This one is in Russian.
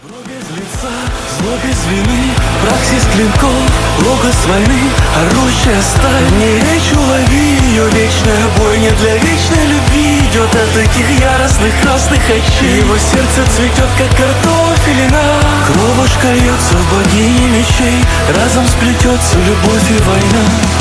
Без лица, зло без вины, праксис клинков, логос войны, орущая сталь. Не речь улови ее, вечная бойня для вечной любви идет от таких яростных красных очей. Его сердце цветет, как картофелина, кровушка льется в богине мечей, разом сплетется любовь и война.